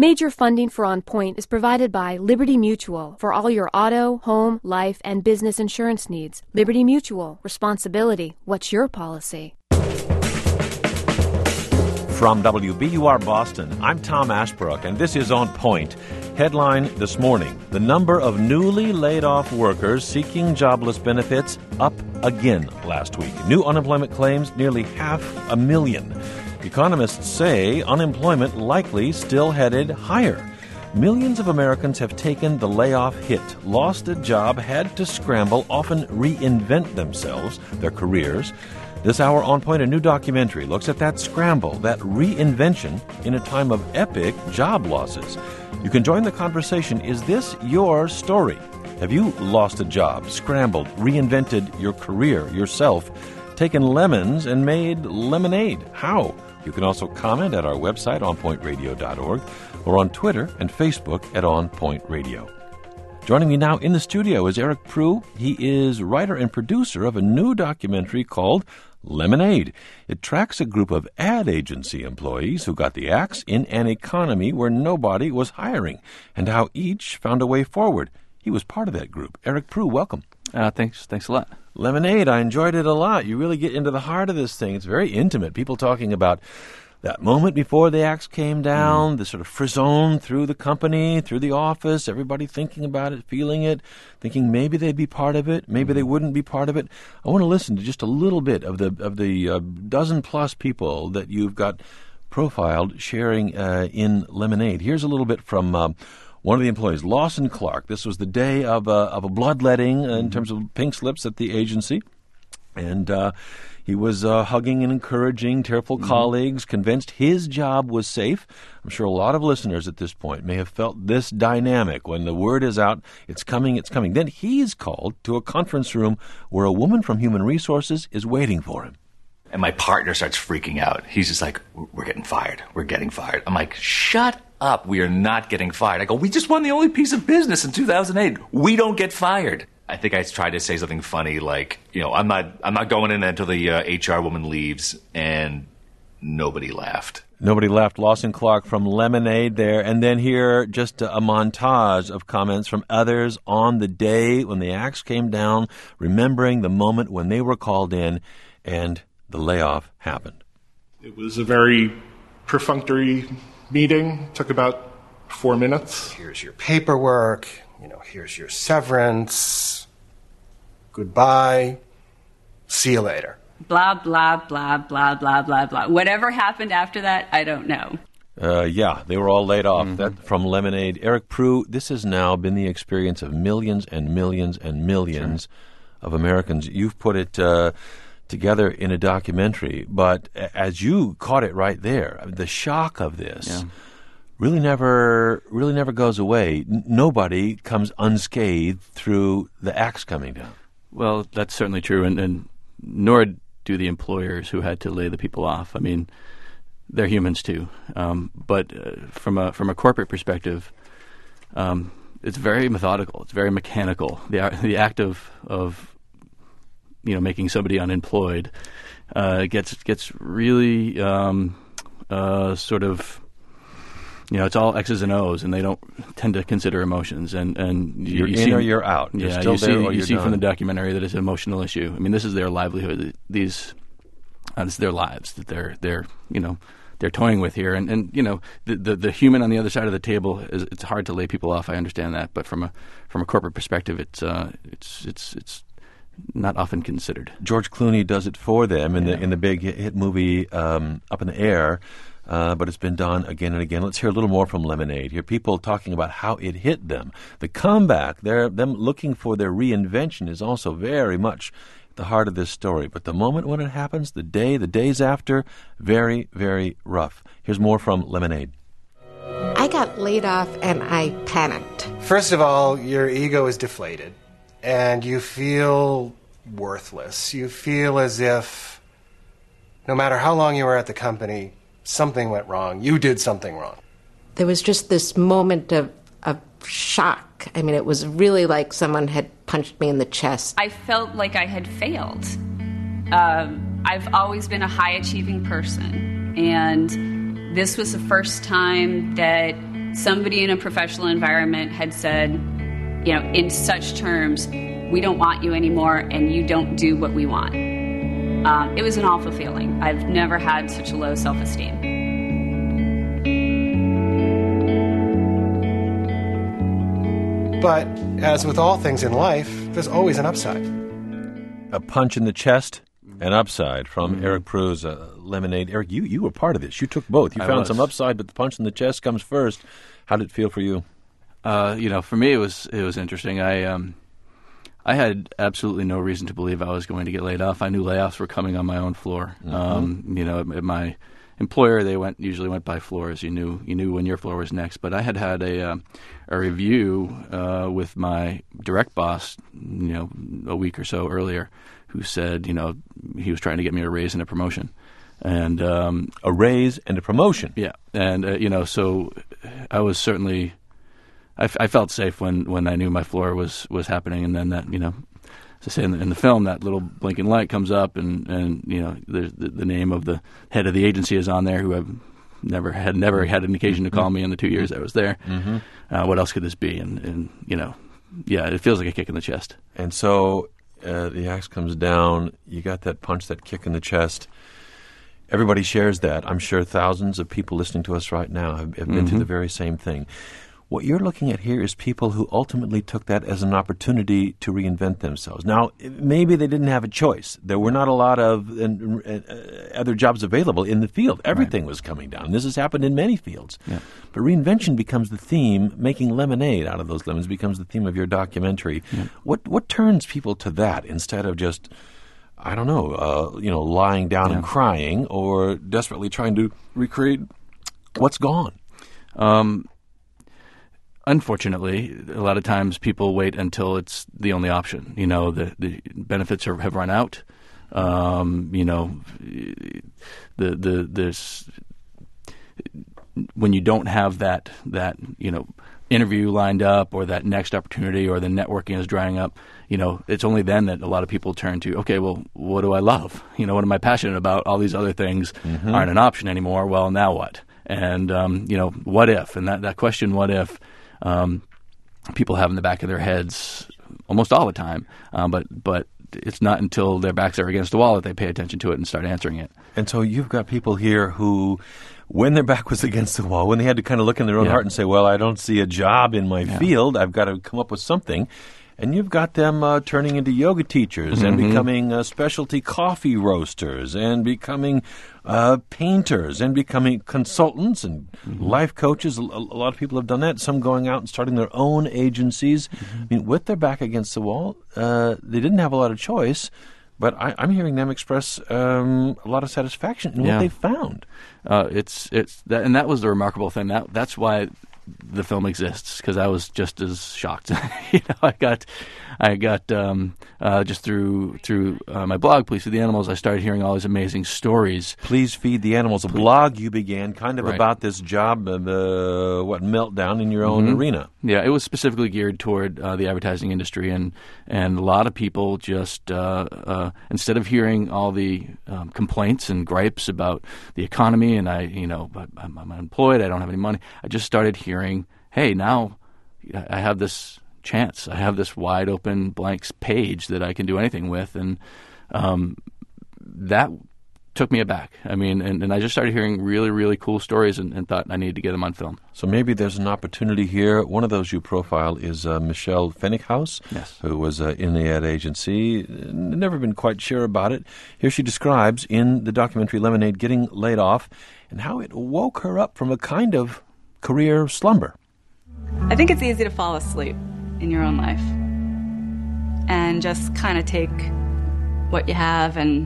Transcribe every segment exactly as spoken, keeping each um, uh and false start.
Major funding for On Point is provided by Liberty Mutual for all your auto, home, life, and business insurance needs. Liberty Mutual. Responsibility. What's your policy? From W B U R Boston, I'm Tom Ashbrook, and this is On Point. Headline this morning, the number of newly laid off workers seeking jobless benefits up again last week. New unemployment claims, nearly half a million. Economists say unemployment likely still headed higher. Millions of Americans have taken the layoff hit, lost a job, had to scramble, often reinvent themselves, their careers. This hour On Point, a new documentary, looks at that scramble, that reinvention in a time of epic job losses. You can join the conversation. Is this your story? Have you lost a job, scrambled, reinvented your career, yourself, taken lemons and made lemonade? How? You can also comment at our website, on point radio dot org, or on Twitter and Facebook at On Point Radio. Joining me now in the studio is Eric Prue. He is writer and producer of a new documentary called Lemonade. It tracks a group of ad agency employees who got the axe in an economy where nobody was hiring, and how each found a way forward. He was part of that group. Eric Prue, welcome. Uh, thanks. Thanks a lot. Lemonade, I enjoyed it a lot. You really get into the heart of this thing. It's very intimate. People talking about that moment before the axe came down, mm. the sort of frisson through the company, through the office, everybody thinking about it, feeling it, thinking maybe they'd be part of it, maybe mm. they wouldn't be part of it. I want to listen to just a little bit of the of the uh, dozen-plus people that you've got profiled sharing uh, in Lemonade. Here's a little bit from Um, one of the employees, Lawson Clark. This was the day of a, of a bloodletting uh, in terms of pink slips at the agency. And uh, he was uh, hugging and encouraging tearful mm-hmm. colleagues, convinced his job was safe. I'm sure a lot of listeners at this point may have felt this dynamic when the word is out, it's coming, it's coming. Then he's called to a conference room where a woman from Human Resources is waiting for him. And my partner starts freaking out. He's just like, we're getting fired. We're getting fired. I'm like, shut up. We are not getting fired. I go, we just won the only piece of business in two thousand eight. We don't get fired. I think I tried to say something funny like, you know, I'm not I'm not going in until the uh, H R woman leaves, and nobody laughed. Nobody laughed. Lawson Clark from Lemonade there. And then here, just a, a montage of comments from others on the day when the axe came down, remembering the moment when they were called in and the layoff happened. It was a very perfunctory meeting. Took about four minutes. Here's your paperwork. You know, here's your severance. Goodbye. See you later. Blah, blah, blah, blah, blah, blah, blah. Whatever happened after that, I don't know. Uh, yeah, they were all laid off. Mm-hmm. That from Lemonade. Eric Prue, this has now been the experience of millions and millions and millions sure. of Americans. You've put it uh, together in a documentary, but as you caught it right there, the shock of this yeah. really never really never goes away. N- nobody comes unscathed through the axe coming down. Well, that's certainly true, and, and nor do the employers who had to lay the people off. I mean, they're humans too. Um, but uh, from a from a corporate perspective, um, it's very methodical. It's very mechanical. The the act of of you know, making somebody unemployed, uh, gets gets really um, uh, sort of, you know, it's all X's and O's, and they don't tend to consider emotions. And and you, you're you in see, or you're out. You're yeah, still you there see, or you you're see done. from the documentary that it's an emotional issue. I mean, this is their livelihood. These, uh, this is their lives that they're they're you know they're toying with here. And, and you know, the, the the human on the other side of the table is, it's hard to lay people off. I understand that, but from a from a corporate perspective, it's uh, it's it's it's. not often considered. George Clooney does it for them in yeah. the in the big hit movie um, Up in the Air, uh, but it's been done again and again. Let's hear a little more from Lemonade. Hear people talking about how it hit them. The comeback, they're, them looking for their reinvention is also very much at the heart of this story. But the moment when it happens, the day, the days after, very, very rough. Here's more from Lemonade. I got laid off and I panicked. First of all, your ego is deflated. And you feel worthless. You feel as if no matter how long you were at the company, something went wrong. You did something wrong. There was just this moment of, of shock. I mean, it was really like someone had punched me in the chest. I felt like I had failed. Um, I've always been a high-achieving person, and this was the first time that somebody in a professional environment had said, you know, in such terms, we don't want you anymore and you don't do what we want. Um, it was an awful feeling. I've never had such a low self-esteem. But as with all things in life, there's always an upside. A punch in the chest, an upside from mm-hmm. Eric Pruz, uh, Lemonade. Eric, you, you were part of this. You took both. You I found was. some upside, but the punch in the chest comes first. How did it feel for you? Uh, you know, for me, it was it was interesting. I um, I had absolutely no reason to believe I was going to get laid off. I knew layoffs were coming on my own floor. Mm-hmm. Um, you know, at, at my employer, they went usually went by floors. You knew you knew when your floor was next. But I had had a uh, a review uh, with my direct boss, you know, a week or so earlier, who said, you know, he was trying to get me a raise and a promotion, and um, a raise and a promotion. Yeah, and uh, you know, so I was certainly. I, f- I felt safe when, when I knew my floor was, was happening, and then that, you know, as I say in the, in the film, that little blinking light comes up, and, and you know, the, the the name of the head of the agency is on there, who I've never had never had an occasion to call me in the two years I was there. Mm-hmm. Uh, what else could this be? And, and you know, yeah, it feels like a kick in the chest. And so uh, the axe comes down. You got that punch, that kick in the chest. Everybody shares that. I'm sure thousands of people listening to us right now have, have been Mm-hmm. through the very same thing. What you're looking at here is people who ultimately took that as an opportunity to reinvent themselves. Now, maybe they didn't have a choice. There were not a lot of uh, uh, other jobs available in the field. Everything right. was coming down. This has happened in many fields. Yeah. But reinvention becomes the theme. Making lemonade out of those lemons becomes the theme of your documentary. Yeah. What what turns people to that instead of just, I don't know, uh, you know, lying down yeah. and crying or desperately trying to recreate what's gone? Um Unfortunately, a lot of times people wait until it's the only option. You know, the, the benefits are, have run out. Um, you know, the the this when you don't have that that you know interview lined up or that next opportunity or the networking is drying up. You know, it's only then that a lot of people turn to, okay, well, what do I love? You know, what am I passionate about? All these other things mm-hmm. aren't an option anymore. Well, now what? And um, you know, what if? And that that question, what if? Um, people have in the back of their heads almost all the time, um, but but it's not until their backs are against the wall that they pay attention to it and start answering it. And so you've got people here who, when their back was against the wall, when they had to kind of look in their own yeah. heart and say, well, I don't see a job in my yeah. field, I've got to come up with something. And you've got them uh, turning into yoga teachers mm-hmm. and becoming uh, specialty coffee roasters and becoming uh, painters and becoming consultants and mm-hmm. life coaches. A, a lot of people have done that, some going out and starting their own agencies. Mm-hmm. I mean, with their back against the wall, uh, they didn't have a lot of choice, but I, I'm hearing them express um, a lot of satisfaction in yeah. what they found. Uh, it's it's that, and that was the remarkable thing. That that's why the film exists, because I was just as shocked. you know, I got, I got um, uh, just through through uh, my blog, Please Feed the Animals. I started hearing all these amazing stories. Please Feed the Animals, a Please. blog you began, kind of right. about this job, of, uh, what meltdown in your own mm-hmm. arena. Yeah, it was specifically geared toward uh, the advertising industry, and and a lot of people just uh, uh, instead of hearing all the um, complaints and gripes about the economy, and I, you know, I'm, I'm unemployed, I don't have any money. I just started hearing, hey, now I have this chance. I have this wide open blank page that I can do anything with, and um, that took me aback. I mean, and, and I just started hearing really, really cool stories and, and thought I needed to get them on film. So maybe there's an opportunity here. One of those you profile is uh, Michelle Pfennighaus, yes. who was uh, in the ad agency. Never been quite sure about it. Here she describes in the documentary Lemonade getting laid off and how it woke her up from a kind of career slumber. I think it's easy to fall asleep in your own life and just kind of take what you have and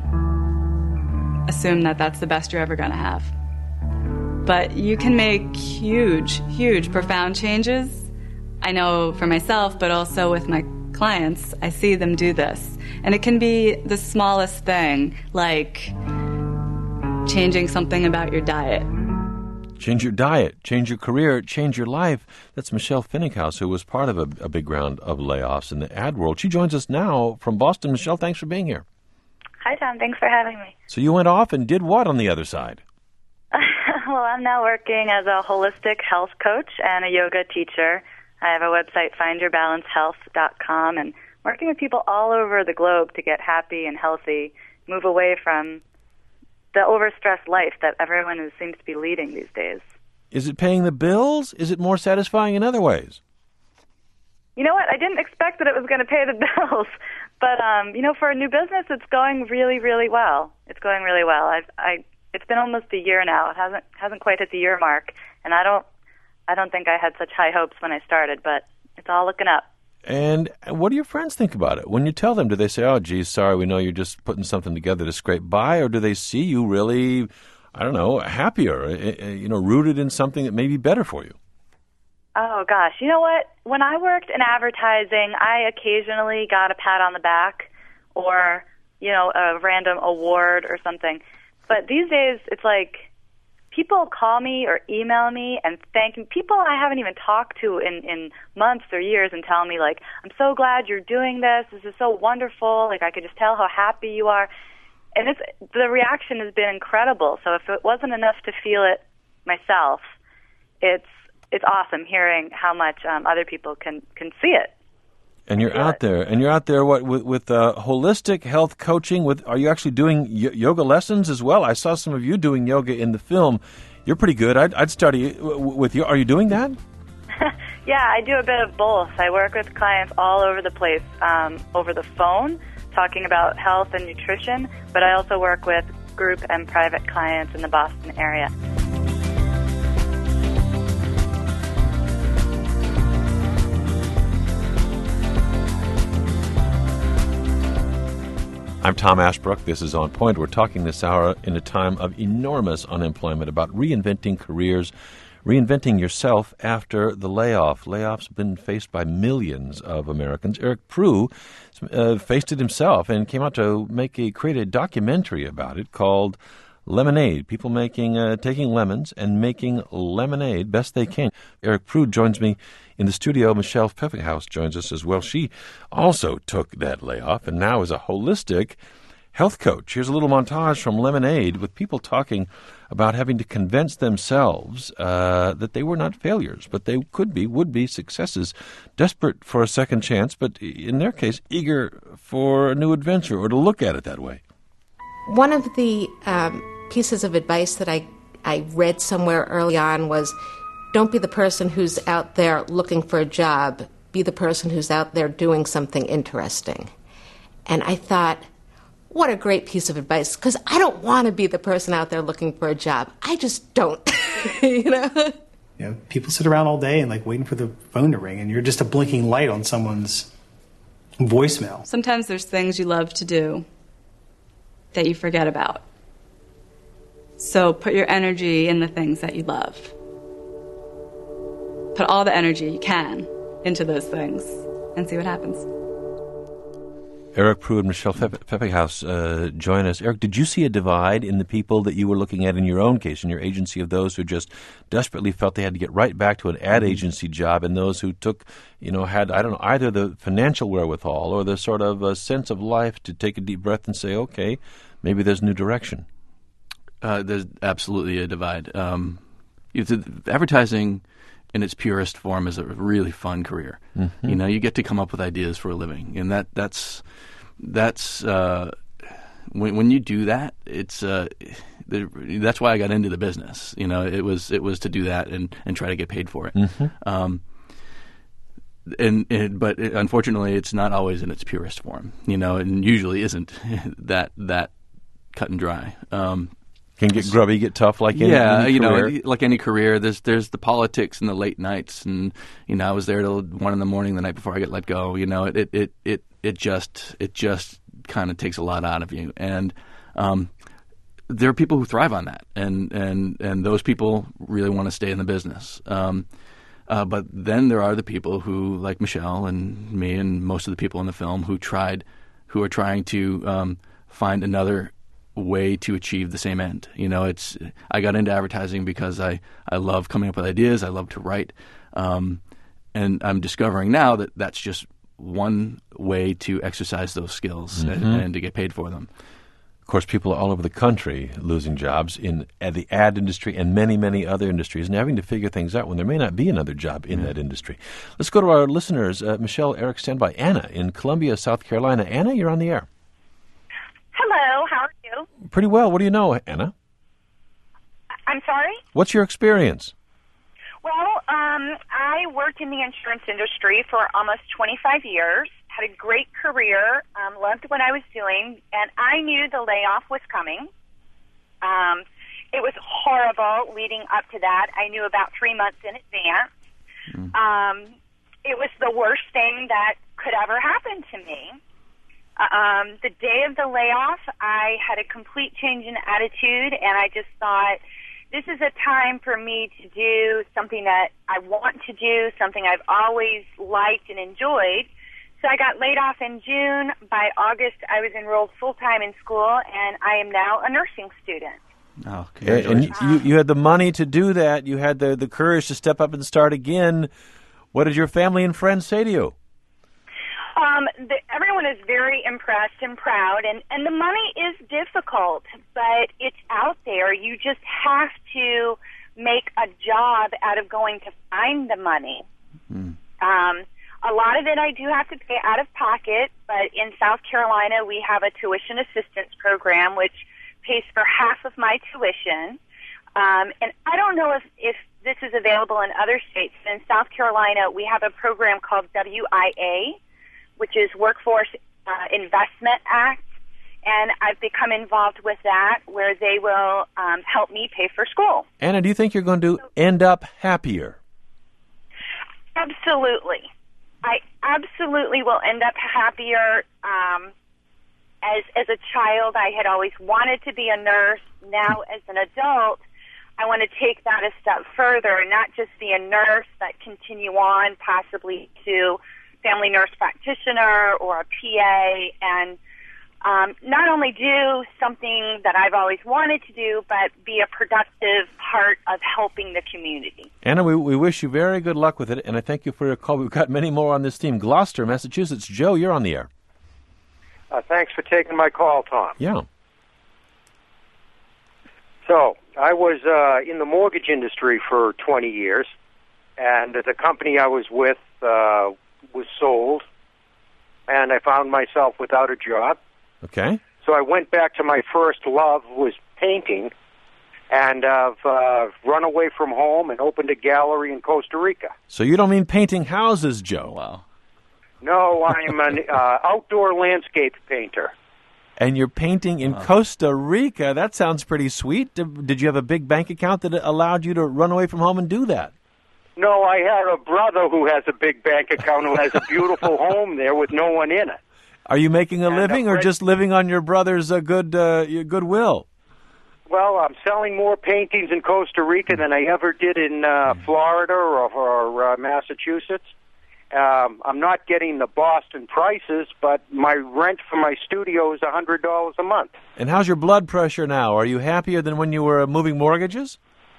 assume that that's the best you're ever going to have. But you can make huge, huge, profound changes. I know for myself, but also with my clients, I see them do this. And it can be the smallest thing, like changing something about your diet. Change your diet, change your career, change your life. That's Michelle Pfennighaus, who was part of a, a big round of layoffs in the ad world. She joins us now from Boston. Michelle, thanks for being here. Hi, Tom. Thanks for having me. So you went off and did what on the other side? Well, I'm now working as a holistic health coach and a yoga teacher. I have a website, find your balance health dot com, and working with people all over the globe to get happy and healthy, move away from the overstressed life that everyone is, seems to be leading these days. Is it paying the bills? Is it more satisfying in other ways? You know what? I didn't expect that it was going to pay the bills, but um, you know, for a new business, it's going really, really well. It's going really well. I've, I, it's been almost a year now. It hasn't hasn't quite hit the year mark, and I don't, I don't think I had such high hopes when I started, but it's all looking up. And what do your friends think about it? When you tell them, do they say, "Oh, geez, sorry, we know you're just putting something together to scrape by," or do they see you really, I don't know, happier, you know, rooted in something that may be better for you? Oh, gosh. You know what? When I worked in advertising, I occasionally got a pat on the back or, you know, a random award or something. But these days, it's like people call me or email me and thank me. People I haven't even talked to in, in months or years and tell me, like, I'm so glad you're doing this. This is so wonderful. Like, I could just tell how happy you are. And it's, the reaction has been incredible. So if it wasn't enough to feel it myself, it's it's awesome hearing how much um, other people can, can see it. And you're out there, and you're out there what with, with uh, holistic health coaching. With are you actually doing y- yoga lessons as well? I saw some of you doing yoga in the film. You're pretty good. I'd, I'd study with you. Are you doing that? Yeah, I do a bit of both. I work with clients all over the place um, over the phone, talking about health and nutrition, but I also work with group and private clients in the Boston area. I'm Tom Ashbrook. This is On Point. We're talking this hour in a time of enormous unemployment about reinventing careers, reinventing yourself after the layoff. Layoffs have been faced by millions of Americans. Eric Prue uh, faced it himself and came out to make a create a documentary about it called Lemonade. People making uh, taking lemons and making lemonade best they can. Eric Prue joins me in the studio. Michelle Pfeffighaus joins us as well. She also took that layoff and now is a holistic health coach. Here's a little montage from Lemonade with people talking about having to convince themselves uh, that they were not failures, but they could be, would be successes, desperate for a second chance, but in their case, eager for a new adventure or to look at it that way. One of the um, pieces of advice that I, I read somewhere early on was, don't be the person who's out there looking for a job. Be the person who's out there doing something interesting. And I thought, what a great piece of advice, because I don't want to be the person out there looking for a job. I just don't, you know? You know, people sit around all day and like waiting for the phone to ring, and you're just a blinking light on someone's voicemail. Sometimes there's things you love to do that you forget about. So put your energy in the things that you love. Put all the energy you can into those things and see what happens. Eric Prue and Michelle Pfeffighaus uh, join us. Eric, did you see a divide in the people that you were looking at in your own case, in your agency, of those who just desperately felt they had to get right back to an ad agency job, and those who took, you know, had, I don't know, either the financial wherewithal or the sort of uh, sense of life to take a deep breath and say, okay, maybe there's a new direction? Uh, there's absolutely a divide. Um, advertising in its purest form is a really fun career. Mm-hmm. You know, you get to come up with ideas for a living, and that that's that's uh, when when you do that, it's uh, that's why I got into the business. You know, it was it was to do that and, and try to get paid for it. Mm-hmm. Um, and, and but it, unfortunately, it's not always in its purest form. You know, and usually isn't that that cut and dry. Um, Can get grubby, get tough, like any, yeah, any you career. know, like any career. There's there's the politics and the late nights, and you know, I was there till one in the morning the night before I get let go. You know, it it it it, it just it just kind of takes a lot out of you, and um, there are people who thrive on that, and and and those people really want to stay in the business. Um, uh, but then there are the people who, like Michelle and me, and most of the people in the film who tried, who are trying to um, find another way to achieve the same end. You know, it's I got into advertising because I, I love coming up with ideas. I love to write. Um, and I'm discovering now that that's just one way to exercise those skills mm-hmm. and, and to get paid for them. Of course, people all over the country losing jobs in uh, the ad industry and many, many other industries and having to figure things out when there may not be another job in that industry. Let's go to our listeners. Uh, Michelle, Eric, stand by. Anna in Columbia, South Carolina. Anna, you're on the air. Hello, how are you? Pretty well. What do you know, Anna? I'm sorry? What's your experience? Well, um, I worked in the insurance industry for almost twenty-five years. Had a great career, um, loved what I was doing, and I knew the layoff was coming. Um, it was horrible leading up to that. I knew about three months in advance. Mm. Um, it was the worst thing that could ever happen to me. Um, the day of the layoff, I had a complete change in attitude, and I just thought, this is a time for me to do something that I want to do, something I've always liked and enjoyed. So I got laid off in June. By August, I was enrolled full-time in school, and I am now a nursing student. Oh, okay. And you, you had the money to do that. You had the, the courage to step up and start again. What did your family and friends say to you? Um, the, everyone is very impressed and proud, and, and the money is difficult, but it's out there. You just have to make a job out of going to find the money. Mm. Um A lot of it I do have to pay out of pocket, but in South Carolina we have a tuition assistance program which pays for half of my tuition. Um, and I don't know if, if this is available in other states, but in South Carolina we have a program called W I A, which is Workforce uh, Investment Act, and I've become involved with that where they will um, help me pay for school. Anna, do you think you're going to end up happier? Absolutely. I absolutely will end up happier. Um, as as a child, I had always wanted to be a nurse. Now, as an adult, I want to take that a step further and not just be a nurse, but continue on possibly to family nurse practitioner or a P A, and um, not only do something that I've always wanted to do, but be a productive part of helping the community. Anna, we, we wish you very good luck with it, and I thank you for your call. We've got many more on this theme. Gloucester, Massachusetts. Joe, you're on the air. Uh, thanks for taking my call, Tom. Yeah. So, I was uh, in the mortgage industry for twenty years, and the company I was with uh, was sold, and I found myself without a job. Okay. So I went back to my first love, was painting, and I've uh, run away from home and opened a gallery in Costa Rica. So you don't mean painting houses, Joe? Wow. No, I'm an uh, outdoor landscape painter. And you're painting in wow. Costa Rica. That sounds pretty sweet. Did you have a big bank account that allowed you to run away from home and do that? No, I had a brother who has a big bank account who has a beautiful home there with no one in it. Are you making a and living or just living on your brother's uh, good uh, goodwill? Well, I'm selling more paintings in Costa Rica than I ever did in uh, Florida or, or uh, Massachusetts. Um, I'm not getting the Boston prices, but my rent for my studio is one hundred dollars a month. And how's your blood pressure now? Are you happier than when you were moving mortgages?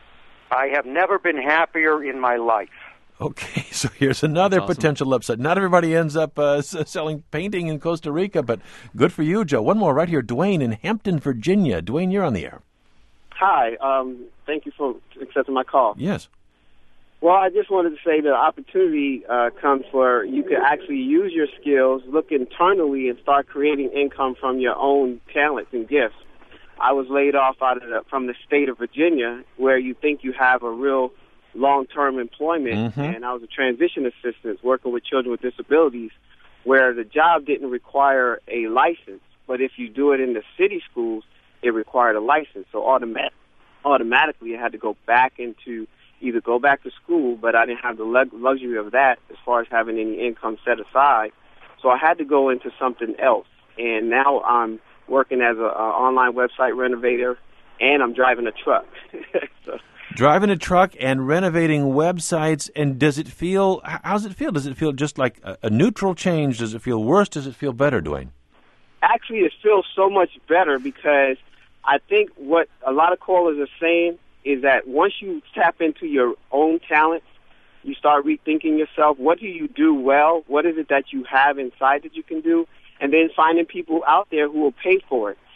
I have never been happier in my life. Okay, so here's another awesome. potential upset. Not everybody ends up uh, selling painting in Costa Rica, but good for you, Joe. One more right here. Dwayne in Hampton, Virginia. Dwayne, you're on the air. Hi. Um, thank you for accepting my call. Yes. Well, I just wanted to say the opportunity uh, comes where you can actually use your skills, look internally, and start creating income from your own talents and gifts. I was laid off out of the, from the state of Virginia, where you think you have a real long-term employment, mm-hmm. and I was a transition assistant working with children with disabilities, where the job didn't require a license, but if you do it in the city schools, it required a license. So automat- automatically I had to go back into either go back to school, but I didn't have the luxury of that as far as having any income set aside. So I had to go into something else, and now I'm working as an online website renovator, and I'm driving a truck. so. Driving a truck and renovating websites, and does it feel, how does it feel? Does it feel just like a, a neutral change? Does it feel worse? Does it feel better, Dwayne? Actually, it feels so much better because I think what a lot of callers are saying is that once you tap into your own talents, you start rethinking yourself. What do you do well? What is it that you have inside that you can do? And then finding people out there who will pay for it.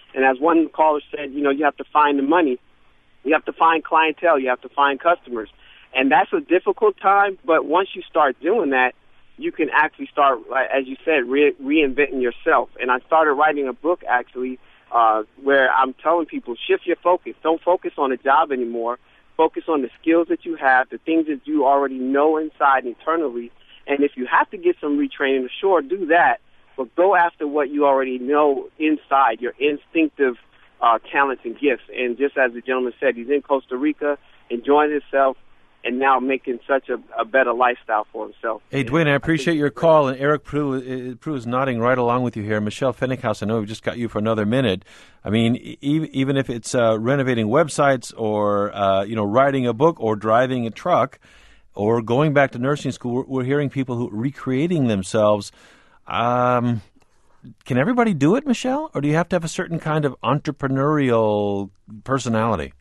And as one caller said, you know, you have to find the money. You have to find clientele. You have to find customers. And that's a difficult time, but once you start doing that, you can actually start, as you said, re- reinventing yourself. And I started writing a book, actually, uh, where I'm telling people, shift your focus. Don't focus on a job anymore. Focus on the skills that you have, the things that you already know inside internally. And if you have to get some retraining, sure, do that. But go after what you already know inside, your instinctive uh, talents and gifts. And just as the gentleman said, he's in Costa Rica, enjoying himself, and now making such a, a better lifestyle for himself. Hey, Dwayne, I appreciate your call, and Eric Prue, Prue is nodding right along with you here. Michelle Fenninghaus, I know we've just got you for another minute. I mean, e- even if it's uh, renovating websites or, uh, you know, writing a book or driving a truck or going back to nursing school, we're, we're hearing people who are recreating themselves. Um, can everybody do it, Michelle, or do you have to have a certain kind of entrepreneurial personality?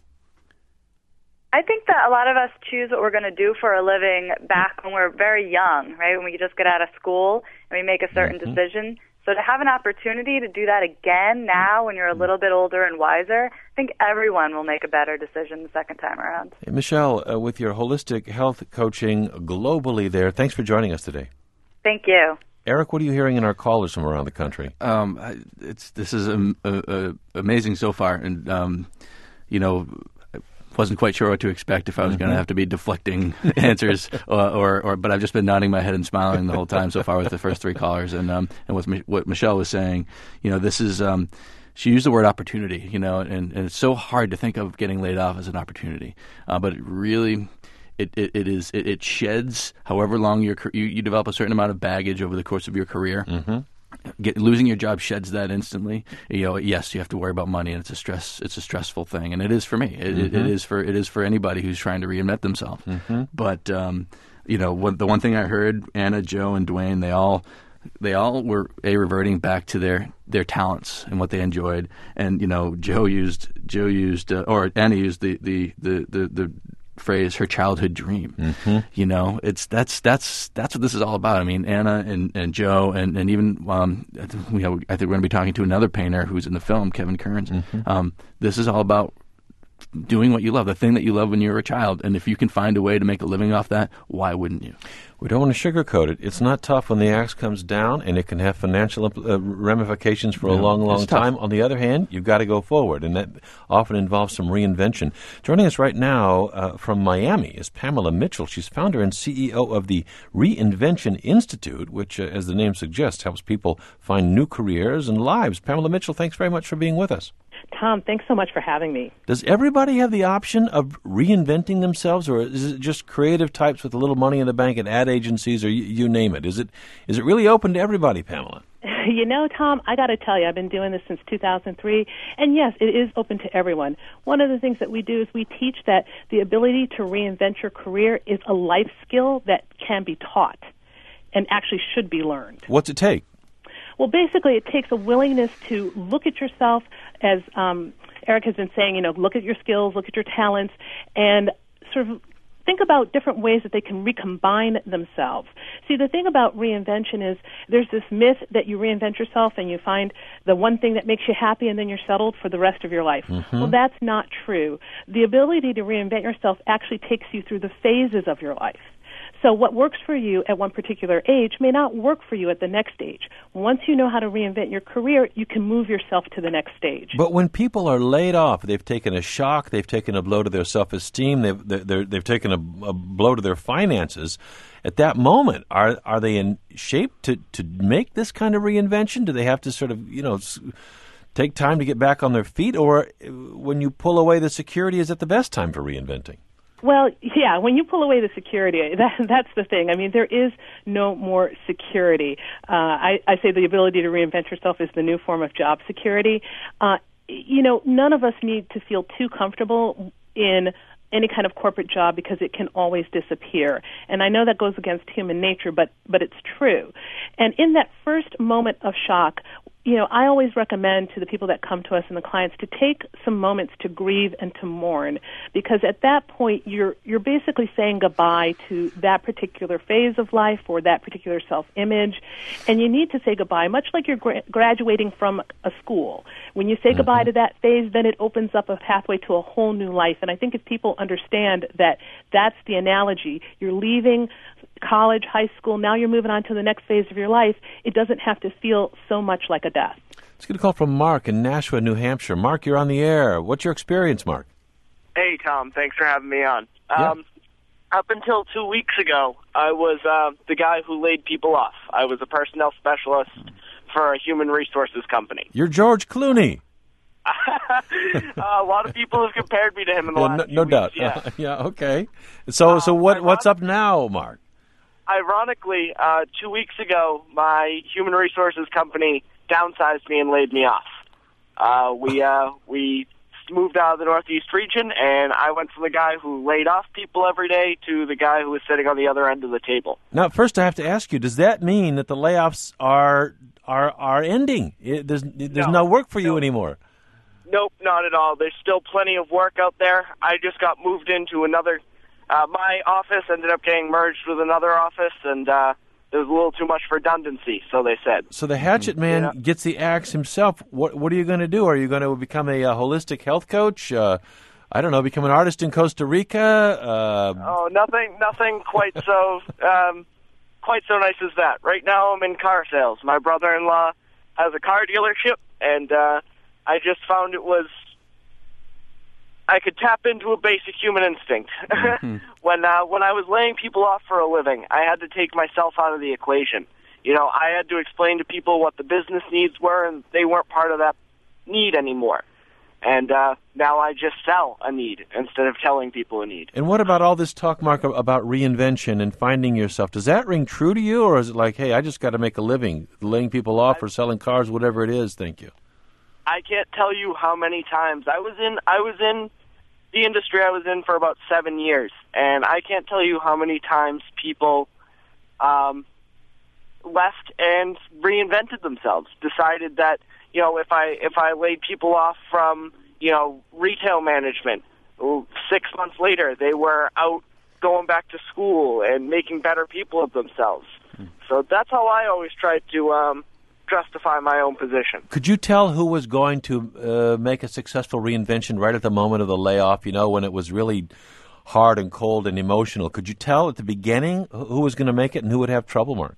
I think that a lot of us choose what we're going to do for a living back when we're very young, right? When we just get out of school and we make a certain mm-hmm. decision. So to have an opportunity to do that again now when you're a little bit older and wiser, I think everyone will make a better decision the second time around. Hey, Michelle, uh, with your holistic health coaching globally there, thanks for joining us today. Thank you. Eric, what are you hearing in our callers from around the country? Um, it's This is um, uh, uh, amazing so far. And, um, you know, wasn't quite sure what to expect, if I was mm-hmm. going to have to be deflecting answers, or, or, or, but I've just been nodding my head and smiling the whole time so far with the first three callers. And um, and with Mi- what Michelle was saying, you know, this is um, she used the word opportunity, you know, and, and it's so hard to think of getting laid off as an opportunity, uh, but it really. It, it, it is it, it sheds however long your you, you develop a certain amount of baggage over the course of your career. Mm-hmm. Get, losing your job sheds that instantly. You know, yes, you have to worry about money, and it's a stress. It's a stressful thing, and it is for me. It, mm-hmm. it, it is for it is for anybody who's trying to reinvent themselves. Mm-hmm. But um, you know, what, the one thing I heard, Anna, Joe, and Dwayne, they all they all were a reverting back to their, their talents and what they enjoyed. And you know, Joe used Joe used uh, or Anna used the the the the. the phrase her childhood dream. Mm-hmm. You know, it's that's that's that's what this is all about. I mean, Anna and, and Joe and and even um, I think we have, I think we're going to be talking to another painter who's in the film, Kevin Kearns. Mm-hmm. Um, this is all about doing what you love, the thing that you love when you were a child. And if you can find a way to make a living off that, why wouldn't you? We don't want to sugarcoat it. It's not tough when the axe comes down, and it can have financial uh, ramifications for yeah, a long, long time. Tough. On the other hand, you've got to go forward, and that often involves some reinvention. Joining us right now uh, from Miami is Pamela Mitchell. She's founder and C E O of the Reinvention Institute, which, uh, as the name suggests, helps people find new careers and lives. Pamela Mitchell, thanks very much for being with us. Tom, thanks so much for having me. Does everybody have the option of reinventing themselves, or is it just creative types with a little money in the bank and ad agencies, or you, you name it? Is it is it really open to everybody, Pamela? You know, Tom, I got to tell you, I've been doing this since two thousand three, and yes, it is open to everyone. One of the things that we do is we teach that the ability to reinvent your career is a life skill that can be taught and actually should be learned. What's it take? Well, basically, it takes a willingness to look at yourself, as um, Eric has been saying, you know, look at your skills, look at your talents, and sort of think about different ways that they can recombine themselves. See, the thing about reinvention is there's this myth that you reinvent yourself and you find the one thing that makes you happy and then you're settled for the rest of your life. Mm-hmm. Well, that's not true. The ability to reinvent yourself actually takes you through the phases of your life. So what works for you at one particular age may not work for you at the next age. Once you know how to reinvent your career, you can move yourself to the next stage. But when people are laid off, they've taken a shock, they've taken a blow to their self-esteem, they've they're, they've taken a, a blow to their finances. At that moment, are are they in shape to, to make this kind of reinvention? Do they have to sort of, you know, take time to get back on their feet? Or when you pull away the security, is it the best time for reinventing? Well, yeah, when you pull away the security, that, that's the thing. I mean, there is no more security. Uh, I, I say the ability to reinvent yourself is the new form of job security. Uh, you know, none of us need to feel too comfortable in any kind of corporate job because it can always disappear. And I know that goes against human nature, but, but it's true. And in that first moment of shock, you know, I always recommend to the people that come to us and the clients to take some moments to grieve and to mourn, because at that point you're you're basically saying goodbye to that particular phase of life or that particular self-image, and you need to say goodbye, much like you're gra- graduating from a school. When you say mm-hmm. goodbye to that phase, then it opens up a pathway to a whole new life, and I think if people understand that that's the analogy, you're leaving college, high school, now you're moving on to the next phase of your life, it doesn't have to feel so much like a death. Let's get a call from Mark in Nashua, New Hampshire. Mark, you're on the air. What's your experience, Mark? Hey, Tom. Thanks for having me on. Yeah. Um, up until two weeks ago, I was uh, the guy who laid people off. I was a personnel specialist for a human resources company. You're George Clooney. uh, a lot of people have compared me to him in the Yeah, last no, few no weeks, doubt. Yeah. Uh, yeah, okay. So, so what? What's up now, Mark? Ironically, uh, two weeks ago, my human resources company downsized me and laid me off. Uh, we uh, we moved out of the Northeast region, and I went from the guy who laid off people every day to the guy who was sitting on the other end of the table. Now, first I have to ask you: does that mean that the layoffs are are are ending? It, there's there's no, No. work for you anymore. Nope, not at all. There's still plenty of work out there. I just got moved into another. Uh, my office ended up getting merged with another office, and uh, there was a little too much redundancy, so they said. So the Hatchet Man Yeah. gets the axe himself. What what are you going to do? Are you going to become a, uh holistic health coach? Uh, I don't know, become an artist in Costa Rica? Uh, Oh, nothing, nothing quite so, um, quite so nice as that. Right now, I'm in car sales. My brother-in-law has a car dealership, and uh, I just found it was I could tap into a basic human instinct. Mm-hmm. when uh, when I was laying people off for a living, I had to take myself out of the equation. You know, I had to explain to people what the business needs were, and they weren't part of that need anymore. And uh, now I just sell a need instead of telling people a need. And what about all this talk, Mark, about reinvention and finding yourself? Does that ring true to you, or is it like, hey, I just got to make a living, laying people off or selling cars, whatever it is? Thank you. I can't tell you how many times I was in. I was in the industry I was in for about seven years, and I can't tell you how many times people um, left and reinvented themselves. Decided that, you know, if I if I laid people off from, you know, retail management, six months later they were out going back to school and making better people of themselves. So that's how I always tried to um, justify my own position. Could you tell who was going to uh, make a successful reinvention right at the moment of the layoff, you know, when it was really hard and cold and emotional? Could you tell at the beginning who was going to make it and who would have trouble, Mark?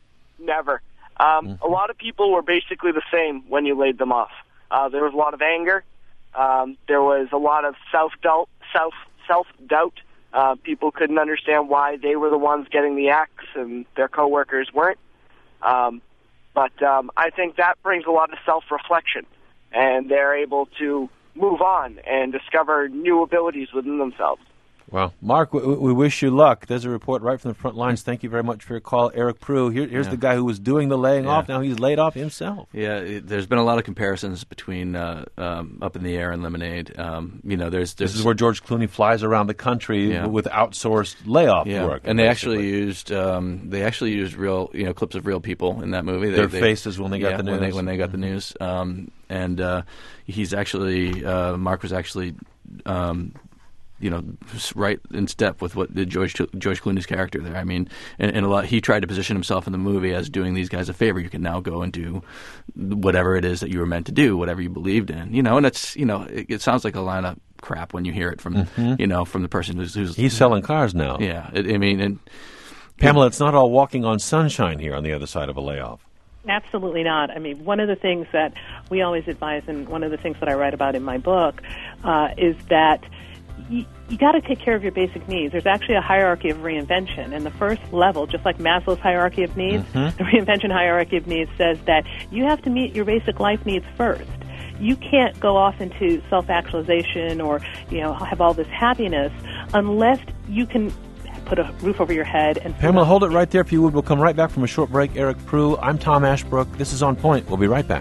Never. Um, A lot of people were basically the same when you laid them off. Uh, there was a lot of anger. Um, there was a lot of self-doubt. Self, self-doubt. Uh, people couldn't understand why they were the ones getting the axe and their coworkers weren't. Um, but um, I think that brings a lot of self-reflection, and they're able to move on and discover new abilities within themselves. Well, Mark, we, we wish you luck. There's a report right from the front lines. Thank you very much for your call. Eric Prue, Here, here's Yeah. the guy who was doing the laying Yeah. off. Now he's laid off himself. Yeah, it, there's been a lot of comparisons between uh, um, Up in the Air and Lemonade. Um, you know, there's, there's This is where George Clooney flies around the country Yeah. with outsourced layoff yeah. work. and they basically. actually used um, they actually used real you know clips of real people in that movie. They, Their they, faces when they got yeah, the when they, news. when they got the news. Um, and uh, he's actually uh, Mark was actually. Um, you know, right in step with what the George George Clooney's character there. I mean, and, and a lot. He tried to position himself in the movie as doing these guys a favor. You can now go and do whatever it is that you were meant to do, whatever you believed in. You know, and it's you know, it, it sounds like a line of crap when you hear it from Mhm. you know from the person who's, who's He's selling cars now. Yeah, it, I mean, and Pamela, it's not all walking on sunshine here on the other side of a layoff. Absolutely not. I mean, one of the things that we always advise, and one of the things that I write about in my book, uh, is that you, you got to take care of your basic needs. There's actually a hierarchy of reinvention, and the first level, just like Maslow's hierarchy of needs, Mhm. the reinvention hierarchy of needs says that you have to meet your basic life needs first. You can't go off into self-actualization or, you know, have all this happiness unless you can put a roof over your head. And Pamela, hold it right there if you would. We'll come right back from a short break. Eric Prue, I'm Tom Ashbrook. This is On Point. We'll be right back.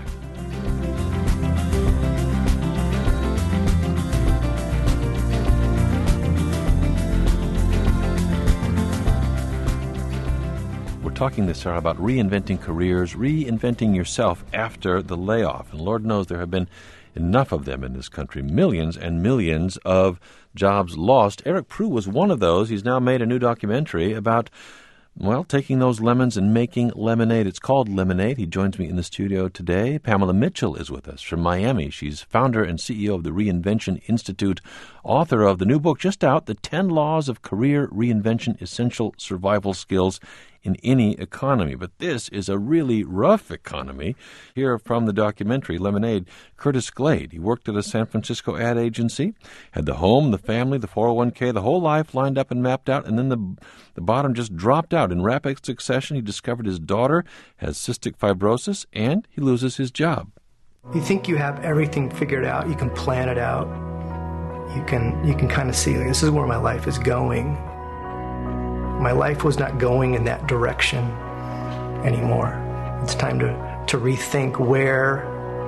talking this hour about reinventing careers, reinventing yourself after the layoff. And Lord knows there have been enough of them in this country, millions and millions of jobs lost. Eric Prue was one of those. He's now made a new documentary about, well, taking those lemons and making lemonade. It's called Lemonade. He joins me in the studio today. Pamela Mitchell is with us from Miami. She's founder and C E O of the Reinvention Institute, author of the new book just out, The ten Laws of Career Reinvention, Essential Survival Skills in Any Economy. But this is a really rough economy. Here from the documentary, Lemonade, Curtis Glade. He worked at a San Francisco ad agency, had the home, the family, the four oh one k, the whole life lined up and mapped out, and then the, the bottom just dropped out. In rapid succession, he discovered his daughter has cystic fibrosis, and he loses his job. You think you have everything figured out. You can plan it out. You can, you can kind of see, like, this is where my life is going. My life was not going in that direction anymore. It's time to, to rethink where,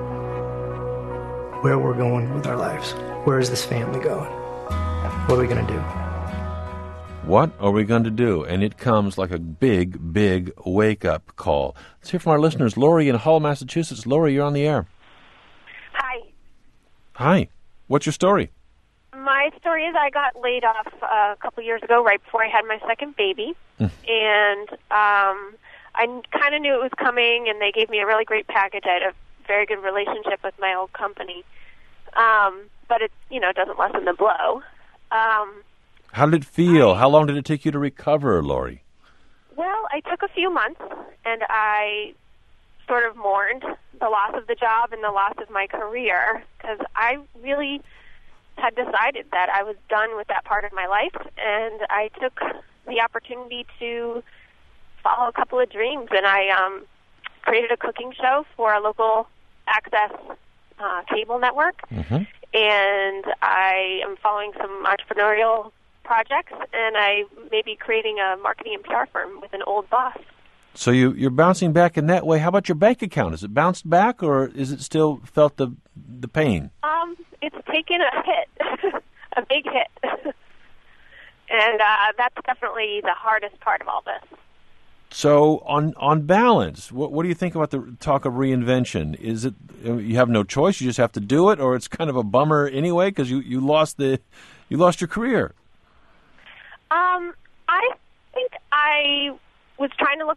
where we're going with our lives. Where is this family going? What are we going to do? What are we going to do? And it comes like a big, big wake-up call. Let's hear from our listeners. Lori in Hull, Massachusetts. Lori, you're on the air. Hi. Hi. What's your story? My story is I got laid off uh, a couple years ago, right before I had my second baby, mm. and um, I kind of knew it was coming, and they gave me a really great package. I had a very good relationship with my old company, um, but it, you know, doesn't lessen the blow. Um, How did it feel? I, How long did it take you to recover, Lori? Well, I took a few months, and I sort of mourned the loss of the job and the loss of my career, because I really had decided that I was done with that part of my life, and I took the opportunity to follow a couple of dreams, and I um, created a cooking show for a local access uh, cable network, mm-hmm. and I am following some entrepreneurial projects, and I may be creating a marketing and P R firm with an old boss. So you, you're bouncing back in that way. How about your bank account? Is it bounced back, or is it still felt the the pain? Um, it's taken a hit, a big hit. And uh, that's definitely the hardest part of all this. So on on balance, what, what do you think about the talk of reinvention? Is it you have no choice, you just have to do it, or it's kind of a bummer anyway because you, you lost the you lost your career? Um, I think I was trying to look.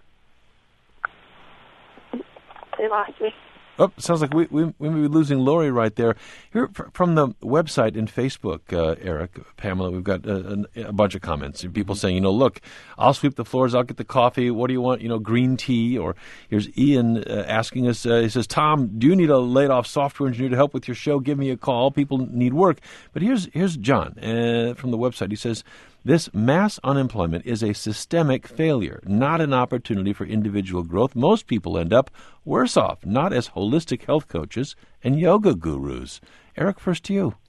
They lost me. Oh, sounds like we, we we may be losing Lori right there. Here from the website and Facebook, uh, Eric, Pamela, we've got a, a bunch of comments. People saying, you know, look, I'll sweep the floors, I'll get the coffee. What do you want? You know, green tea. Or here's Ian uh, asking us. Uh, he says, Tom, do you need a laid-off software engineer to help with your show? Give me a call. People need work. But here's here's John uh, from the website. He says, this mass unemployment is a systemic failure, not an opportunity for individual growth. Most people end up worse off, not as holistic health coaches and yoga gurus. Eric, first to you.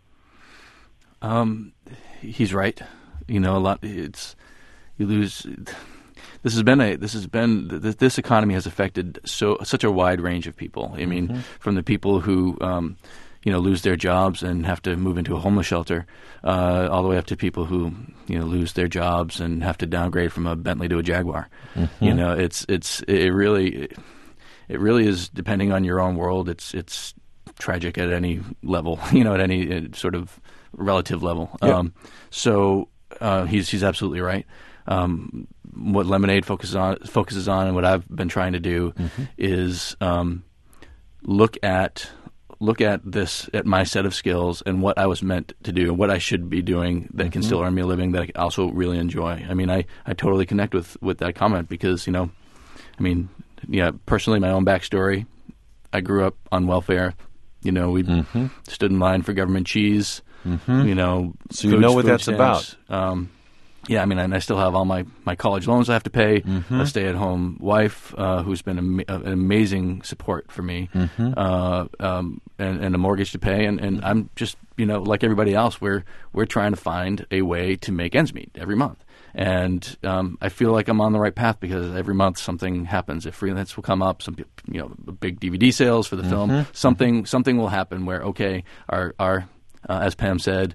Um, he's right. You know, a lot. It's you lose. This has been a. This has been. This economy has affected so such a wide range of people. I mean, mm-hmm. from the people who. Um, you know, lose their jobs and have to move into a homeless shelter, uh, all the way up to people who, you know, lose their jobs and have to downgrade from a Bentley to a Jaguar. Mm-hmm. You know, it's it's it really it really is depending on your own world. It's it's tragic at any level, you know, at any sort of relative level. Yep. Um, so uh, he's he's absolutely right. Um, what Lemonade focuses on focuses on, and what I've been trying to do, mm-hmm. is um, look at. look at this, at my set of skills and what I was meant to do and what I should be doing that mm-hmm. can still earn me a living that I also really enjoy. I mean, I, I totally connect with, with that comment because, you know, I mean, yeah, personally, my own backstory, I grew up on welfare. You know, we mm-hmm. stood in line for government cheese, mm-hmm. you know. So you know what that's stamps. about. Um, Yeah, I mean, and I still have all my, my college loans I have to pay, mm-hmm. a stay-at-home wife uh, who's been am- an amazing support for me, mm-hmm. uh, um, and, and a mortgage to pay. And, and I'm just, you know, like everybody else, we're we're trying to find a way to make ends meet every month. And um, I feel like I'm on the right path because every month something happens. If freelance will come up, some you know, big D V D sales for the mm-hmm. film, something something will happen where, okay, our, our uh, as Pam said,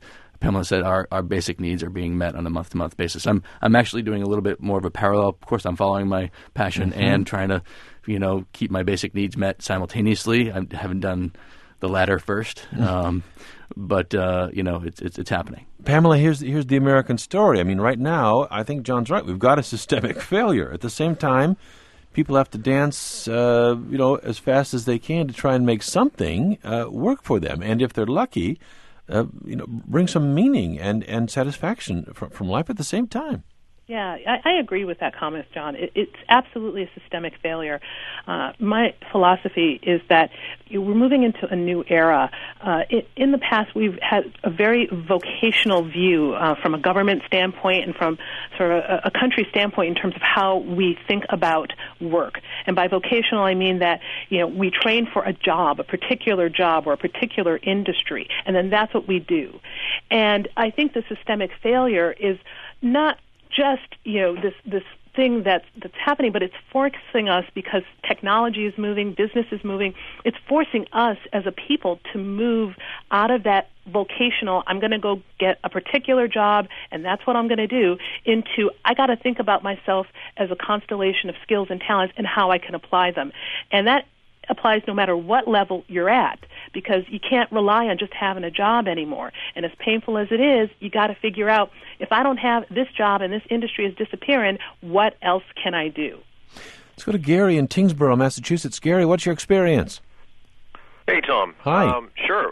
Pamela said, our, our basic needs are being met on a month-to-month basis. I'm I'm actually doing a little bit more of a parallel. Of course, I'm following my passion Mm-hmm. and trying to, you know, keep my basic needs met simultaneously. I haven't done the latter first, um, but uh, you know, it's, it's it's happening. Pamela, here's here's the American story. I mean, right now, I think John's right. We've got a systemic failure. At the same time, people have to dance, uh, you know, as fast as they can to try and make something uh, work for them. And if they're lucky, uh, you know, bring some meaning and, and satisfaction from, from life at the same time. Yeah, I, I agree with that comment, John. It, it's absolutely a systemic failure. Uh, my philosophy is that we're moving into a new era. Uh, it, in the past, we've had a very vocational view uh, from a government standpoint and from sort of a, a country standpoint in terms of how we think about work. And by vocational, I mean that, you know, we train for a job, a particular job or a particular industry, and then that's what we do. And I think the systemic failure is not just, you know, this this thing that's that's happening, but it's forcing us, because technology is moving, business is moving. It's forcing us as a people to move out of that vocational, I'm going to go get a particular job and that's what I'm going to do, into I got to think about myself as a constellation of skills and talents and how I can apply them. And that applies no matter what level you're at, because you can't rely on just having a job anymore. And as painful as it is, you got to figure out, if I don't have this job and this industry is disappearing, what else can I do? Let's go to Gary in Tingsboro, Massachusetts. Gary, what's your experience? Hey, Tom. Hi. Um, sure.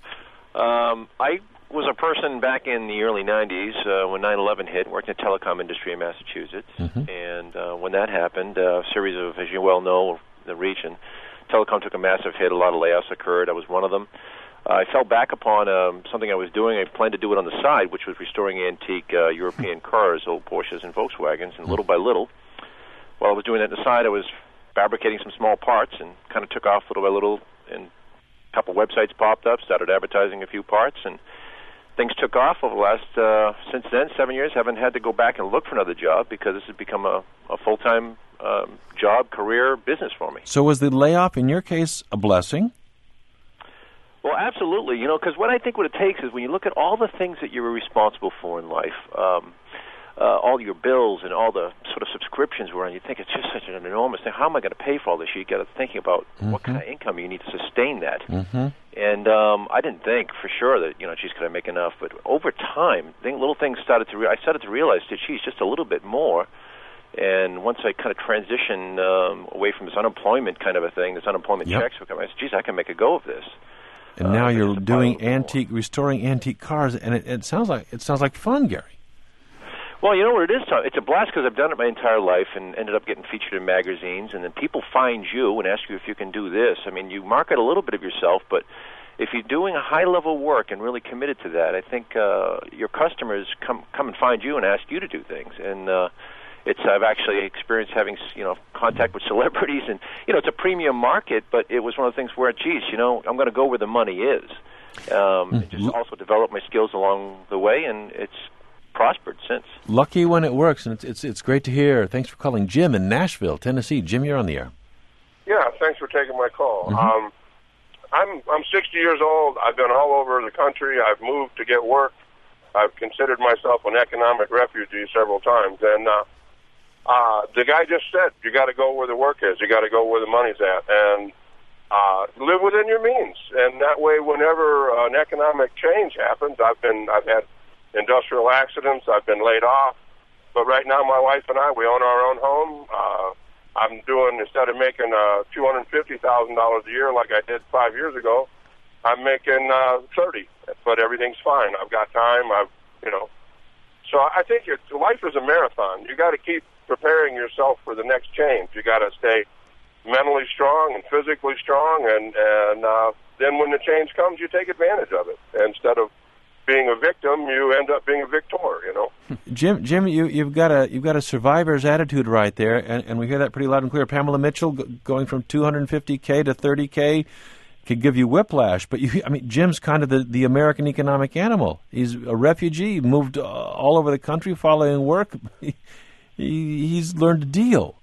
Um, I was a person back in the early nineties uh, when nine eleven hit, worked in the telecom industry in Massachusetts. Mm-hmm. And uh, when that happened, uh, a series of, as you well know, the region, telecom took a massive hit. A lot of layoffs occurred. I was one of them. Uh, I fell back upon um, something I was doing. I planned to do it on the side, which was restoring antique uh, European cars, old Porsches and Volkswagens. And little by little, while I was doing that on the side, I was fabricating some small parts and kind of took off little by little. And a couple websites popped up, started advertising a few parts, and things took off over the last, uh, since then, seven years. Haven't had to go back and look for another job because this has become a, a full-time um, job, career, business for me. So was the layoff, in your case, a blessing? Well, absolutely. You know, because what I think what it takes is when you look at all the things that you're responsible for in life, um, uh, all your bills and all the sort of subscriptions we're on, you think it's just such an enormous thing. How am I going to pay for all this? You got to thinking about Mm-hmm. what kind of income you need to sustain that. Mm-hmm. And um, I didn't think for sure that, you know, geez, could I make enough? But over time, I think little things started to, re- I started to realize that, geez, just a little bit more. And once I kind of transitioned um, away from this unemployment kind of a thing, this unemployment Yep. checks, I said, geez, I can make a go of this. And now Uh, you're it's a doing pile of antique, restoring antique cars, and it, it sounds like it sounds like fun, Gary. Well, you know what it is, Tom? It's a blast because I've done it my entire life and ended up getting featured in magazines, and then people find you and ask you if you can do this. I mean, you market a little bit of yourself, but if you're doing a high-level work and really committed to that, I think uh, your customers come come and find you and ask you to do things. And uh, it's I've actually experienced having you know contact with celebrities, and you know it's a premium market, but it was one of the things where, geez, you know, I'm going to go where the money is. Um, and just also develop my skills along the way, and it's prospered since. Lucky when it works, and it's it's it's great to hear. Thanks for calling. Jim in Nashville, Tennessee. Jim, you're on the air. Yeah, thanks for taking my call. Mm-hmm. Um, I'm I'm sixty years old. I've been all over the country. I've moved to get work. I've considered myself an economic refugee several times, and uh, uh, the guy just said, "You got to go where the work is. You got to go where the money's at, and uh, live within your means." And that way, whenever uh, an economic change happens, I've been I've had industrial accidents. I've been laid off, but right now, my wife and I, we own our own home. Uh, I'm doing, instead of making uh, two hundred fifty thousand dollars a year like I did five years ago, I'm making uh, thirty. But everything's fine. I've got time. I've, you know. So I think it's, life is a marathon. You got to keep preparing yourself for the next change. You got to stay mentally strong and physically strong, and and uh, then when the change comes, you take advantage of it. Instead of being a victim, you end up being a victor, you know. Jim, Jim, you, you've got a you've got a survivor's attitude right there, and, and we hear that pretty loud and clear. Pamela Mitchell g- going from two hundred fifty K to thirty K could give you whiplash, but you, I mean, Jim's kind of the, the American economic animal. He's a refugee, moved uh, all over the country following work. he, he's learned to deal.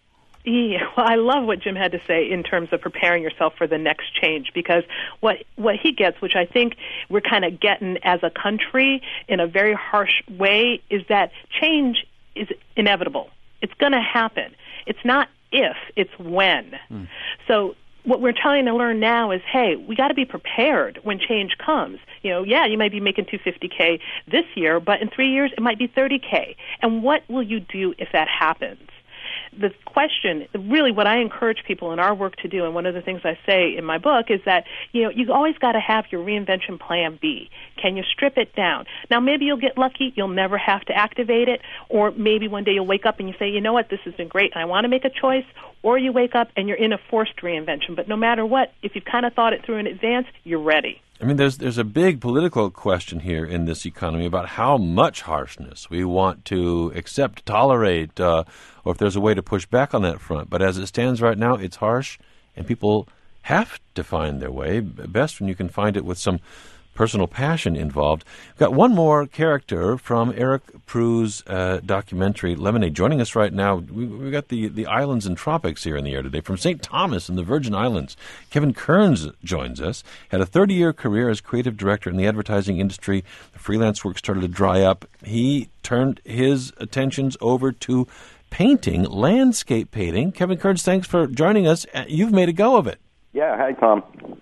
Yeah, well, I love what Jim had to say in terms of preparing yourself for the next change, because what what he gets, which I think we're kind of getting as a country in a very harsh way, is that change is inevitable. It's going to happen. It's not if, it's when. Mm. So what we're trying to learn now is, hey, we got to be prepared when change comes. You know, yeah, you might be making two hundred fifty K this year, but in three years it might be thirty K. And what will you do if that happens? The question, really what I encourage people in our work to do, and one of the things I say in my book, is that, you know, you always got to have your reinvention plan B. Can you strip it down? Now, maybe you'll get lucky. You'll never have to activate it. Or maybe one day you'll wake up and you say, you know what, this has been great and I want to make a choice. Or you wake up and you're in a forced reinvention. But no matter what, if you've kind of thought it through in advance, you're ready. I mean, there's there's a big political question here in this economy about how much harshness we want to accept, tolerate, uh, or if there's a way to push back on that front. But as it stands right now, it's harsh, and people have to find their way. Best when you can find it with some personal passion involved. We've got one more character from Eric Prue's uh, documentary, Lemonade, joining us right now. We, we've got the, the islands and tropics here in the air today. From Saint Thomas in the Virgin Islands, Kevin Kearns joins us. Had a thirty-year career as creative director in the advertising industry. The freelance work started to dry up. He turned his attentions over to painting, landscape painting. Kevin Kearns, thanks for joining us. You've made a go of it. Yeah, hi, Tom.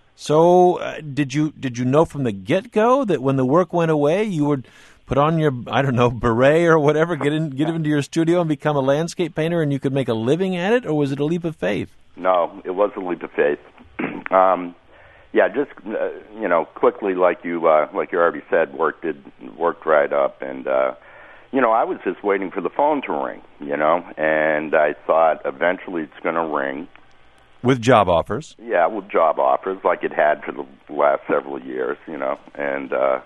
So, uh, did you did you know from the get-go that when the work went away, you would put on your, I don't know, beret or whatever, get in, get into your studio and become a landscape painter, and you could make a living at it, or was it a leap of faith? No, it was a leap of faith. um, yeah, just uh, you know, quickly, like you uh, like you already said, work did worked right up, and uh, you know, I was just waiting for the phone to ring, you know, and I thought eventually it's going to ring. With job offers? Yeah, with job offers, like it had for the last several years, you know, and uh,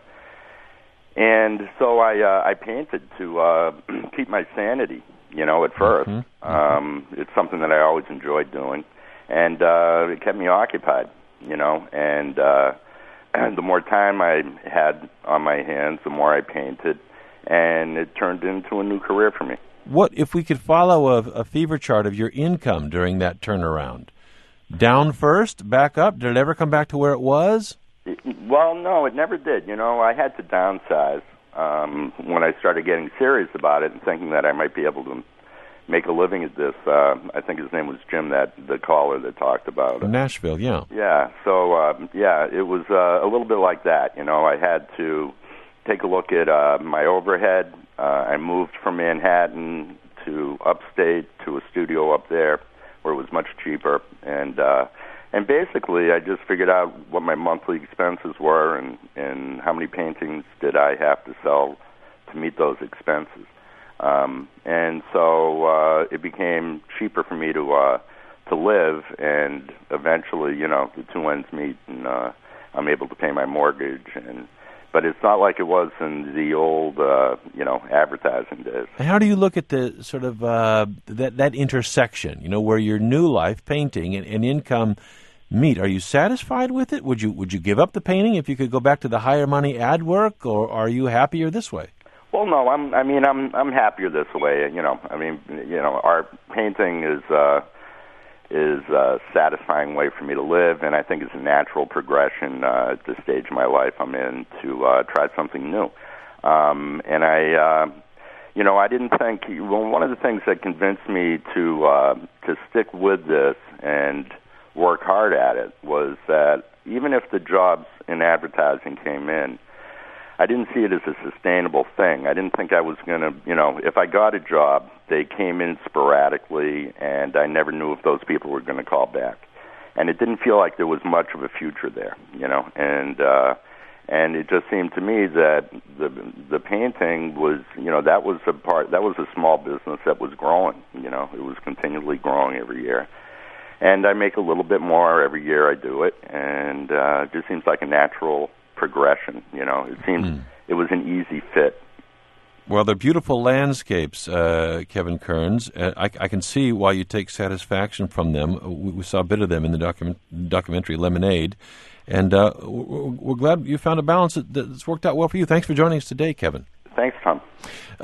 and so I uh, I painted to uh, keep my sanity, you know, at first. Mm-hmm. Um, it's something that I always enjoyed doing, and uh, it kept me occupied, you know, and, uh, and the more time I had on my hands, the more I painted, and it turned into a new career for me. What if we could follow a, a fever chart of your income during that turnaround? Down first, back up? Did it ever come back to where it was? Well, no, it never did. You know, I had to downsize um, when I started getting serious about it and thinking that I might be able to make a living at this. Uh, I think his name was Jim, that the caller that talked about it. Nashville, yeah. Yeah, so, um, yeah, it was uh, a little bit like that. You know, I had to take a look at uh, my overhead. Uh, I moved from Manhattan to upstate to a studio up there, where it was much cheaper, and uh, and basically I just figured out what my monthly expenses were and, and how many paintings did I have to sell to meet those expenses. Um, and so uh, it became cheaper for me to uh, to live, and eventually, you know, the two ends meet, and uh, I'm able to pay my mortgage. And but it's not like it was in the old, uh, you know, advertising days. How do you look at the sort of uh, that that intersection, you know, where your new life, painting, and, and income meet? Are you satisfied with it? Would you would you give up the painting if you could go back to the higher money ad work, or are you happier this way? Well, no, I'm. I mean, I'm. I'm happier this way. You know, I mean, you know, art painting is uh, is a satisfying way for me to live, and I think it's a natural progression uh, at the stage of my life I'm in to uh, try something new. Um, and I, uh, you know, I didn't think. Well, one of the things that convinced me to uh, to stick with this and work hard at it was that even if the jobs in advertising came in, I didn't see it as a sustainable thing. I didn't think I was going to, you know, if I got a job, they came in sporadically, and I never knew if those people were going to call back. And it didn't feel like there was much of a future there, you know. And uh, and it just seemed to me that the the painting was, you know, that was a part, that was a small business that was growing, you know. It was continually growing every year. And I make a little bit more every year I do it, and uh, it just seems like a natural progression, you know. It seems mm. it was an easy fit. Well, they're beautiful landscapes, uh, Kevin Kearns. Uh, I, I can see why you take satisfaction from them. We, we saw a bit of them in the document, documentary Lemonade, and uh, we're, we're glad you found a balance that, that's worked out well for you. Thanks for joining us today, Kevin. Thanks, Tom. Uh,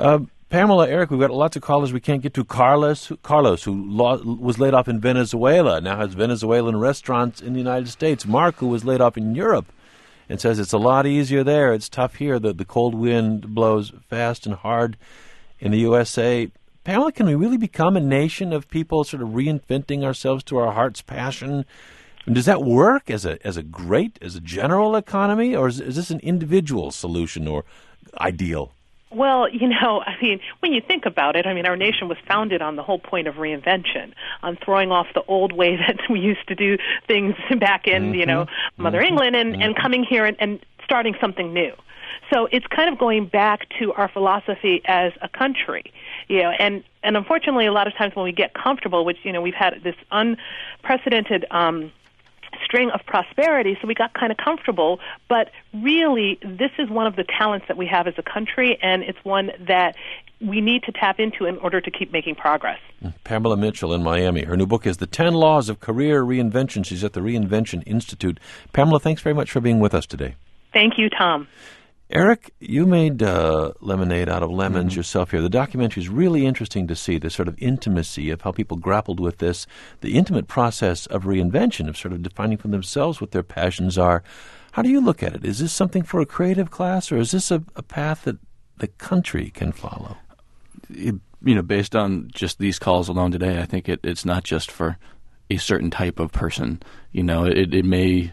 Pamela, Eric, we've got lots of callers we can't get to. Carlos, Carlos, who lo- was laid off in Venezuela, now has Venezuelan restaurants in the United States. Mark, who was laid off in Europe, and says it's a lot easier there. It's tough here. The, the cold wind blows fast and hard in the U S A. Pamela, can we really become a nation of people sort of reinventing ourselves to our heart's passion? And does that work as a as a great, as a general economy, or is, is this an individual solution or ideal? Well, you know, I mean, when you think about it, I mean, our nation was founded on the whole point of reinvention, on throwing off the old way that we used to do things back in, mm-hmm. you know, Mother mm-hmm. England, and, mm-hmm. and coming here and, and starting something new. So it's kind of going back to our philosophy as a country, you know, and, and unfortunately a lot of times when we get comfortable, which, you know, we've had this unprecedented um string of prosperity, so we got kind of comfortable, but really this is one of the talents that we have as a country, and it's one that we need to tap into in order to keep making progress. Pamela Mitchell in Miami. Her new book is The ten Laws of Career Reinvention. She's at the Reinvention Institute. Pamela, thanks very much for being with us today. Thank you, Tom. Eric, you made uh, lemonade out of lemons Mm-hmm. yourself here. The documentary is really interesting to see, the sort of intimacy of how people grappled with this, the intimate process of reinvention, of sort of defining for themselves what their passions are. How do you look at it? Is this something for a creative class, or is this a, a path that the country can follow? It, you know, based on just these calls alone today, I think it, it's not just for a certain type of person. You know, it, it may,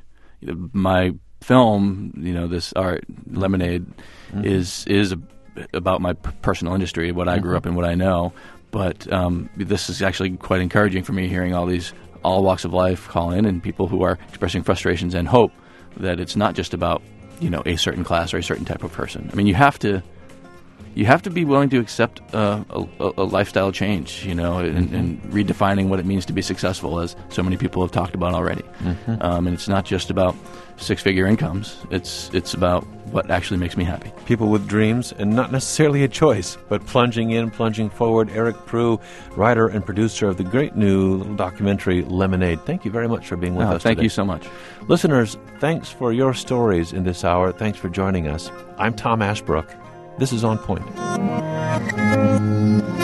my film, you know, this art, Lemonade, mm-hmm. is is a, about my p- personal industry, what I grew Mm-hmm. up in, what I know. But um, this is actually quite encouraging for me, hearing all these, all walks of life call in, and people who are expressing frustrations and hope that it's not just about, you know, a certain class or a certain type of person. I mean, you have to, you have to be willing to accept uh, a, a lifestyle change, you know, and, Mm-hmm. and redefining what it means to be successful, as so many people have talked about already. Mm-hmm. Um, and it's not just about six-figure incomes. It's it's about what actually makes me happy. People with dreams and not necessarily a choice, but plunging in, plunging forward. Eric Prue, writer and producer of the great new little documentary Lemonade. Thank you very much for being with Oh, us thank today. you so much. Listeners, thanks for your stories in this hour. Thanks for joining us. I'm Tom Ashbrook. This is On Point.